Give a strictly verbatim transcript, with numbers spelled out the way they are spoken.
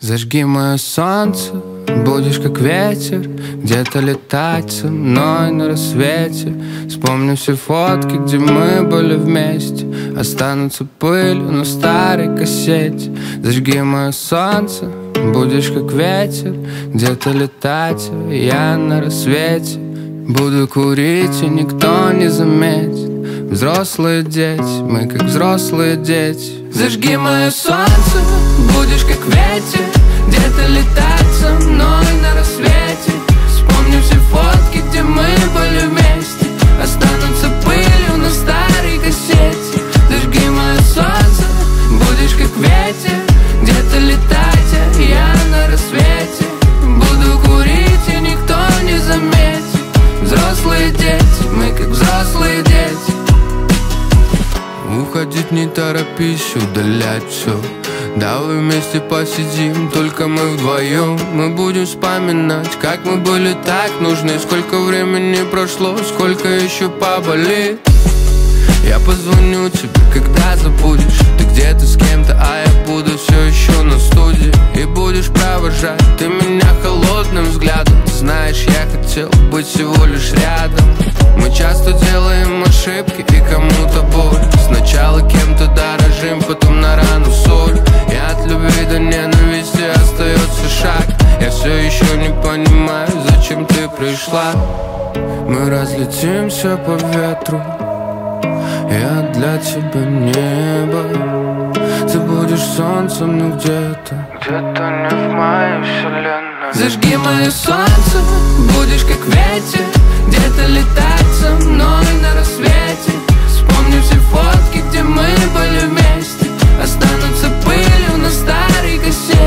Зажги мое солнце, будешь как ветер, где-то летать со мной на рассвете. Вспомню все фотки, где мы были вместе, останутся пылью на старой кассете. Зажги мое солнце, будешь как ветер, где-то летать, я на рассвете. Буду курить, и никто не заметит. Взрослые дети, мы как взрослые дети. Зажги мое солнце, будешь как ветер, где-то летать со мной на рассвете. Вспомню все фотки, где мы были вместе, останутся пылью на старой кассете. Зажги мое солнце, будешь как ветер, где-то летать, а я на рассвете. Буду курить, и никто не заметит. Взрослые дети, мы как взрослые дети. Уходить не торопись, удалять все. Давай вместе посидим, только мы вдвоем. Мы будем вспоминать, как мы были так нужны. Сколько времени прошло, сколько еще поболит. Я позвоню тебе, когда забудешь. Ты где-то с кем-то, а я буду все еще на студии. И будешь провожать ты меня холодным взглядом. Ты знаешь, я хотел быть всего лишь рядом. Мы часто делаем ошибки и кому-то боль. Сначала кем-то дорожим, потом на рану соль. И от любви до ненависти остается шаг. Я все еще не понимаю, зачем ты пришла. Мы разлетимся по ветру, я для тебя небо. Ты будешь солнцем, но где-то, где-то не в моей вселенной. Зажги мое солнце, будешь как ветер, где-то летать со мной на рассвете. Вспомню все фотки, где мы были вместе, останутся пылью на старой кассете.